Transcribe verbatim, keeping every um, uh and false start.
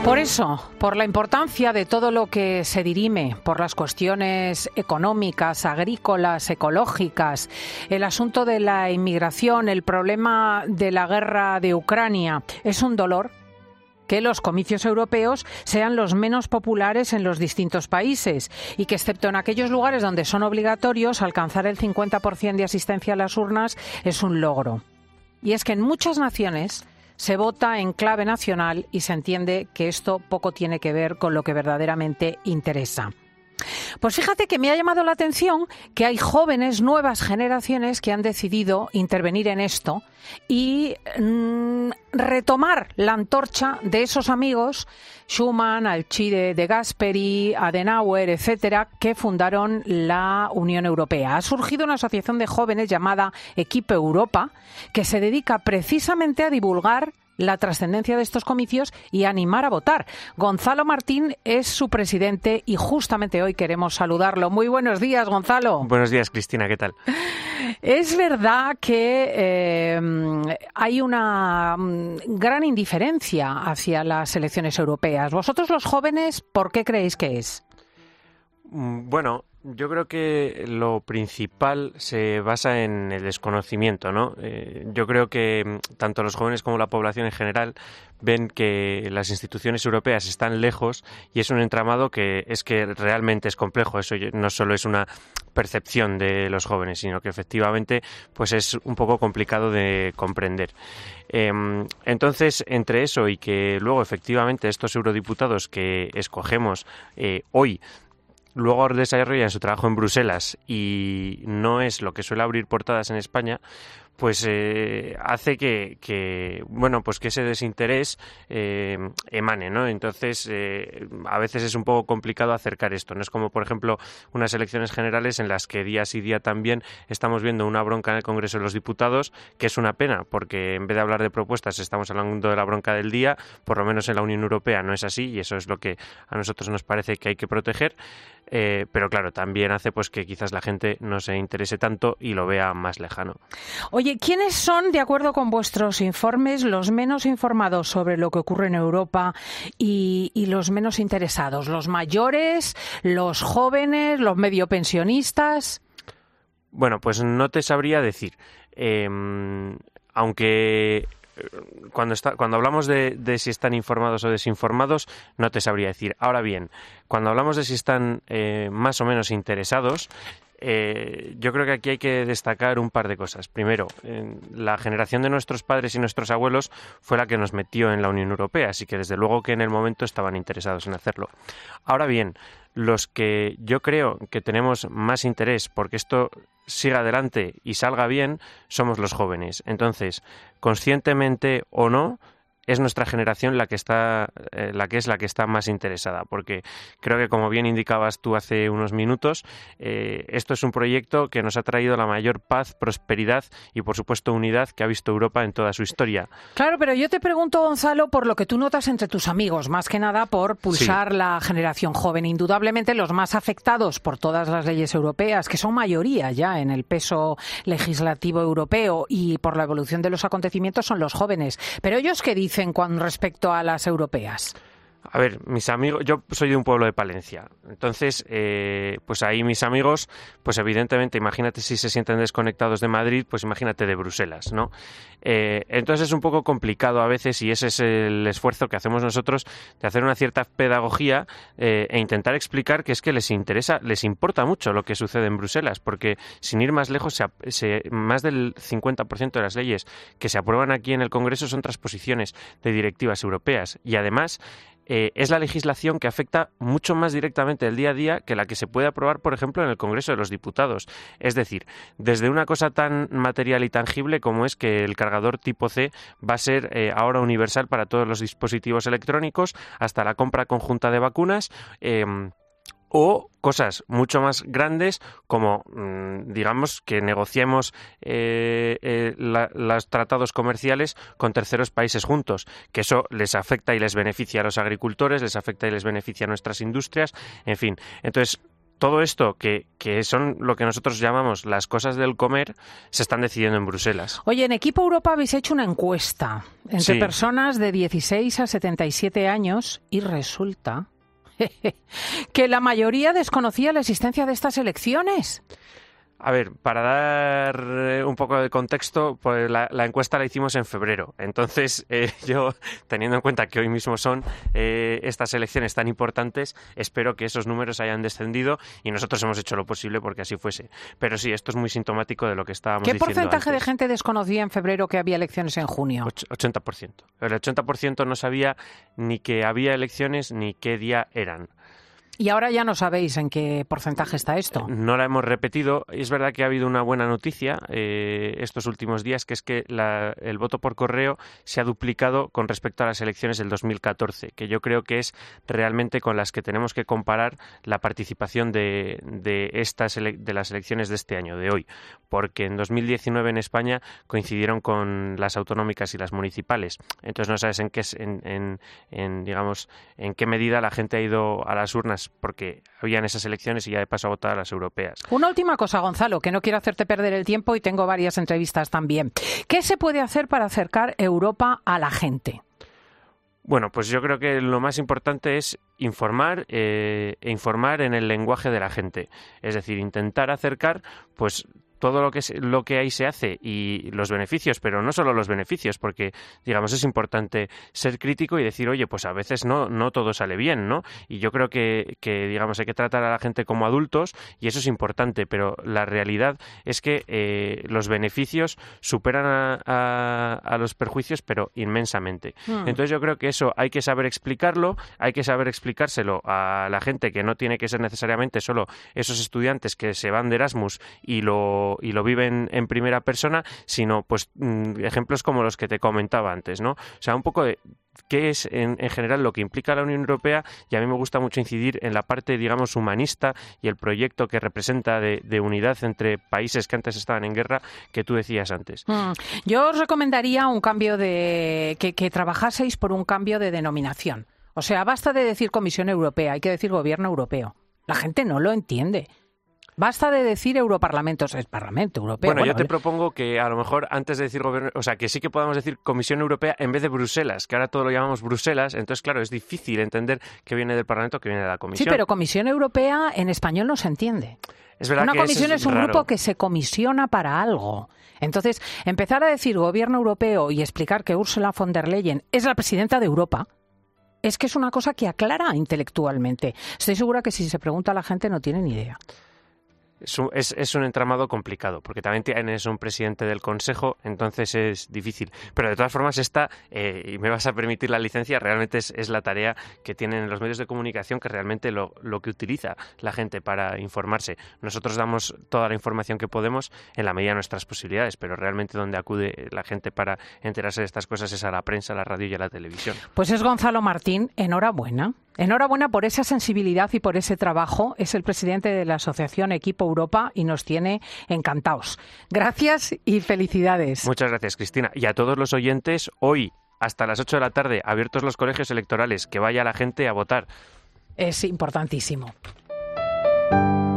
Por eso, por la importancia de todo lo que se dirime, por las cuestiones económicas, agrícolas, ecológicas, el asunto de la inmigración, el problema de la guerra de Ucrania, es un dolor que los comicios europeos sean los menos populares en los distintos países y que, excepto en aquellos lugares donde son obligatorios, alcanzar el cincuenta por ciento de asistencia a las urnas es un logro. Y es que en muchas naciones se vota en clave nacional y se entiende que esto poco tiene que ver con lo que verdaderamente interesa. Pues fíjate que me ha llamado la atención que hay jóvenes, nuevas generaciones que han decidido intervenir en esto y mmm, retomar la antorcha de esos amigos, Schuman, Alcide de Gasperi, Adenauer, etcétera, que fundaron la Unión Europea. Ha surgido una asociación de jóvenes llamada Equipo Europa que se dedica precisamente a divulgar la trascendencia de estos comicios y animar a votar. Gonzalo Martín es su presidente y justamente hoy queremos saludarlo. Muy buenos días, Gonzalo. Buenos días, Cristina, ¿qué tal? Es verdad que eh, hay una gran indiferencia hacia las elecciones europeas. Vosotros, los jóvenes, ¿por qué creéis que es? Bueno, yo creo que lo principal se basa en el desconocimiento, ¿no? Eh, yo creo que tanto los jóvenes como la población en general ven que las instituciones europeas están lejos y es un entramado que es que realmente es complejo. Eso no solo es una percepción de los jóvenes, sino que efectivamente pues es un poco complicado de comprender. Eh, entonces, entre eso y que luego efectivamente estos eurodiputados que escogemos eh, hoy luego desarrollan su trabajo en Bruselas y no es lo que suele abrir portadas en España, pues eh, hace que, que bueno pues que ese desinterés eh, emane, ¿no? Entonces eh, a veces es un poco complicado acercar esto. No es como, por ejemplo, unas elecciones generales en las que día sí día también estamos viendo una bronca en el Congreso de los Diputados, que es una pena, porque en vez de hablar de propuestas estamos hablando de la bronca del día. Por lo menos en la Unión Europea no es así y eso es lo que a nosotros nos parece que hay que proteger. Eh, pero claro, también hace pues que quizás la gente no se interese tanto y lo vea más lejano. Oye, ¿quiénes son, de acuerdo con vuestros informes, los menos informados sobre lo que ocurre en Europa y, y los menos interesados? ¿Los mayores, los jóvenes, los medio pensionistas? Bueno, pues no te sabría decir. Eh, aunque Cuando, está, cuando hablamos de, de si están informados o desinformados, no te sabría decir. Ahora bien, cuando hablamos de si están eh, más o menos interesados, eh, yo creo que aquí hay que destacar un par de cosas. Primero, eh, la generación de nuestros padres y nuestros abuelos fue la que nos metió en la Unión Europea, así que desde luego que en el momento estaban interesados en hacerlo. Ahora bien, los que yo creo que tenemos más interés porque esto siga adelante y salga bien somos los jóvenes. Entonces, conscientemente o no, es nuestra generación la que está, eh, la que es la que está más interesada, porque creo que, como bien indicabas tú hace unos minutos, eh, esto es un proyecto que nos ha traído la mayor paz, prosperidad y, por supuesto, unidad que ha visto Europa en toda su historia. Claro, pero yo te pregunto, Gonzalo, por lo que tú notas entre tus amigos, más que nada por pulsar sí. la generación joven. Indudablemente los más afectados por todas las leyes europeas, que son mayoría ya en el peso legislativo europeo y por la evolución de los acontecimientos, son los jóvenes. Pero ellos, ¿qué dicen con respecto a las europeas? A ver, mis amigos, yo soy de un pueblo de Palencia, entonces, eh, pues ahí mis amigos, pues evidentemente, imagínate si se sienten desconectados de Madrid, pues imagínate de Bruselas, ¿no? Eh, entonces es un poco complicado a veces y ese es el esfuerzo que hacemos nosotros de hacer una cierta pedagogía eh, e intentar explicar que es que les interesa, les importa mucho lo que sucede en Bruselas, porque sin ir más lejos, se, se, más del cincuenta por ciento de las leyes que se aprueban aquí en el Congreso son transposiciones de directivas europeas y además Eh, es la legislación que afecta mucho más directamente el día a día que la que se puede aprobar, por ejemplo, en el Congreso de los Diputados. Es decir, desde una cosa tan material y tangible como es que el cargador tipo C va a ser eh, ahora universal para todos los dispositivos electrónicos, hasta la compra conjunta de vacunas, eh, o cosas mucho más grandes como, digamos, que negociemos eh, eh, la, los tratados comerciales con terceros países juntos, que eso les afecta y les beneficia a los agricultores, les afecta y les beneficia a nuestras industrias, en fin. Entonces, todo esto, que, que son lo que nosotros llamamos las cosas del comer, se están decidiendo en Bruselas. Oye, en Equipo Europa habéis hecho una encuesta entre Sí. personas de dieciséis a setenta y siete años y resulta que la mayoría desconocía la existencia de estas elecciones. A ver, para dar eh, un poco de contexto, pues la, la encuesta la hicimos en febrero. Entonces, eh, yo, teniendo en cuenta que hoy mismo son eh, estas elecciones tan importantes, espero que esos números hayan descendido y nosotros hemos hecho lo posible porque así fuese. Pero sí, esto es muy sintomático de lo que estábamos ¿Qué diciendo porcentaje antes. de gente desconocía en febrero que había elecciones en junio? Och- ochenta por ciento. El ochenta por ciento no sabía ni que había elecciones ni qué día eran. Y ahora ya no sabéis en qué porcentaje está esto. No la hemos repetido. Es verdad que ha habido una buena noticia eh, estos últimos días, que es que la, el voto por correo se ha duplicado con respecto a las elecciones del dos mil catorce, que yo creo que es realmente con las que tenemos que comparar la participación de, de, estas ele- de las elecciones de este año, de hoy, porque en dos mil diecinueve en España coincidieron con las autonómicas y las municipales. Entonces no sabes en qué, en, en, en, digamos, en qué medida la gente ha ido a las urnas porque habían esas elecciones y ya de paso a votar a las europeas. Una última cosa, Gonzalo, que no quiero hacerte perder el tiempo y tengo varias entrevistas también. ¿Qué se puede hacer para acercar Europa a la gente? Bueno, pues yo creo que lo más importante es informar eh, e informar en el lenguaje de la gente. Es decir, intentar acercar pues todo lo que se, lo que ahí se hace y los beneficios, pero no solo los beneficios, porque digamos es importante ser crítico y decir, oye, pues a veces no no todo sale bien, ¿no? Y yo creo que, que digamos hay que tratar a la gente como adultos y eso es importante, pero la realidad es que eh, los beneficios superan a, a, a los perjuicios, pero inmensamente. Mm. Entonces yo creo que eso hay que saber explicarlo, hay que saber explicárselo a la gente, que no tiene que ser necesariamente solo esos estudiantes que se van de Erasmus y lo y lo viven en primera persona, sino pues ejemplos como los que te comentaba antes, ¿no? O sea, un poco de qué es en, en general lo que implica la Unión Europea, y a mí me gusta mucho incidir en la parte, digamos, humanista y el proyecto que representa de, de unidad entre países que antes estaban en guerra, que tú decías antes. Mm. Yo os recomendaría un cambio de que, que trabajaseis por un cambio de denominación. O sea, basta de decir Comisión Europea, hay que decir Gobierno Europeo. La gente no lo entiende. Basta de decir Europarlamento, es Parlamento Europeo. Bueno, bueno, yo te propongo que a lo mejor antes de decir gobierno, o sea, que sí que podamos decir Comisión Europea en vez de Bruselas, que ahora todo lo llamamos Bruselas, entonces claro, es difícil entender que viene del Parlamento, que viene de la Comisión. Sí, pero Comisión Europea en español no se entiende. Es verdad Una que comisión es, es un raro. grupo que se comisiona para algo. Entonces, empezar a decir Gobierno Europeo y explicar que Ursula von der Leyen es la presidenta de Europa, es que es una cosa que aclara intelectualmente. Estoy segura que si se pregunta a la gente no tiene ni idea. Es un, es, es un entramado complicado, porque también tienes un presidente del Consejo, entonces es difícil. Pero de todas formas esta, eh, y me vas a permitir la licencia, realmente es, es la tarea que tienen los medios de comunicación, que realmente lo, lo que utiliza la gente para informarse. Nosotros damos toda la información que podemos en la medida de nuestras posibilidades, pero realmente donde acude la gente para enterarse de estas cosas es a la prensa, a la radio y a la televisión. Pues es Gonzalo Martín, enhorabuena. Enhorabuena por esa sensibilidad y por ese trabajo. Es el presidente de la Asociación Equipo Europa y nos tiene encantados. Gracias y felicidades. Muchas gracias, Cristina. Y a todos los oyentes, hoy hasta las ocho de la tarde, abiertos los colegios electorales, que vaya la gente a votar. Es importantísimo.